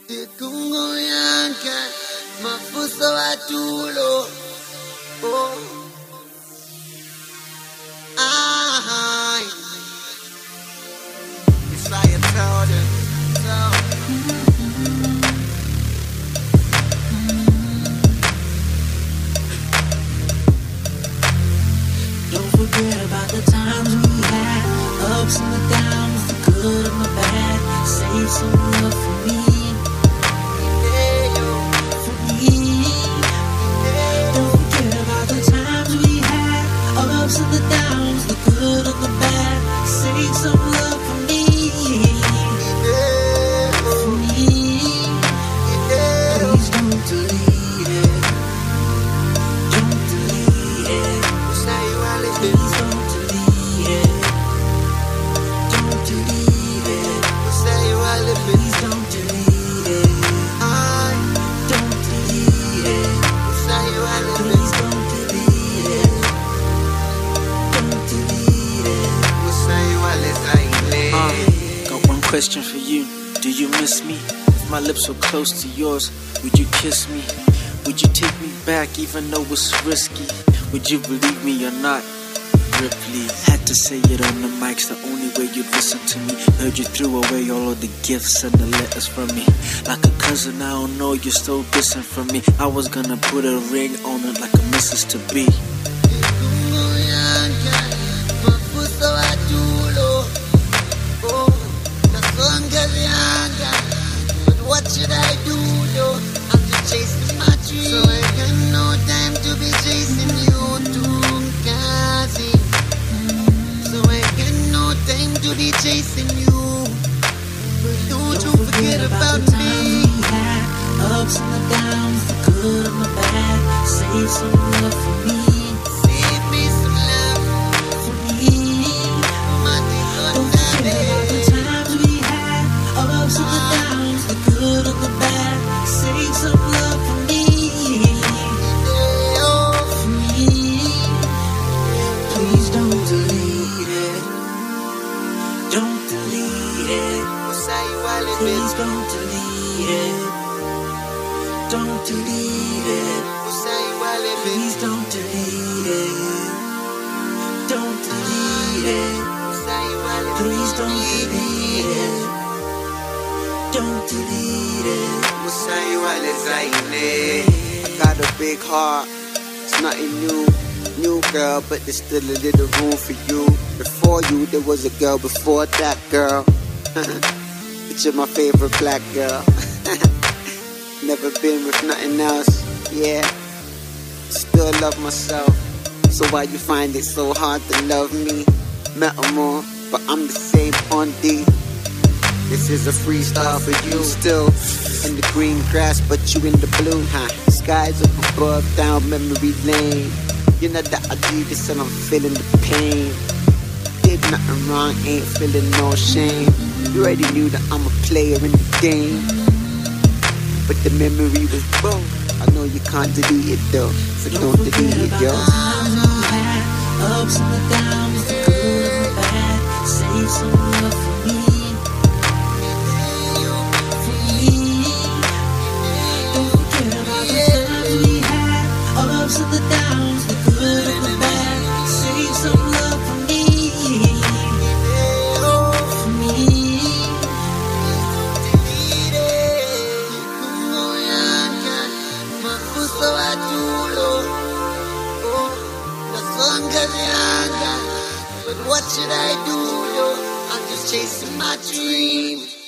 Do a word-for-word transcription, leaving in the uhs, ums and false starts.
Tikungo yanka, mafuso watulo. Oh, ah, it's fire powder. So, don't forget about the times we had, ups and the downs, the good and the bad. Save some love for me. Ups and the downs, the good and the bad. Save some love for me. For me. Please don't delete it. Don't delete it. Please don't delete it. Don't delete it. Please don't delete it. Don't delete it. Please don't delete it. Question for you, do you miss me? If my lips were close to yours, would you kiss me? Would you take me back even though it's risky? Would you believe me or not? Ripley had to say it on the mics, the only way you'd listen to me. Heard you threw away all of the gifts and the letters from me. Like a cousin, I don't know, you're still distant from me. I was gonna put a ring on it like a missus to be. What should I do though? I'm just chasing my dreams. So I got no time to be chasing you too, Kazi. So I got no time to be chasing you. But don't, don't you forget, forget about, about me. Ups and the downs, the good and the bad. Save some love for me. Save me some love for me. Don't forget about the times we had. Ups and the downs, the good and the bad. Save some love for me. For me. Please don't delete it. Don't delete it. Please don't delete it. Don't delete it. Please don't delete it. Don't delete it. Please don't delete it. Don't delete it. I got a big heart, it's nothing new. New girl, but there's still a little room for you. Before you, there was a girl before that girl. But you're my favorite black girl. Never been with nothing else, yeah. Still love myself. So why you find it so hard to love me? Met more, but I'm the same on D. This is a freestyle for you. Still in the green grass, but you in the blue, huh? Skies up above, down memory lane. You know that I do this and I'm feeling the pain. Did nothing wrong, ain't feeling no shame. You already knew that I'm a player in the game, but the memory was broke. I know you can't delete it though, so don't, don't delete it, yo. Ups and the downs, the good and the bad. Save some love for me. Ups and the downs, the good and the bad. Save some love for me. For me. But what should I do, though? I'm just chasing my dreams.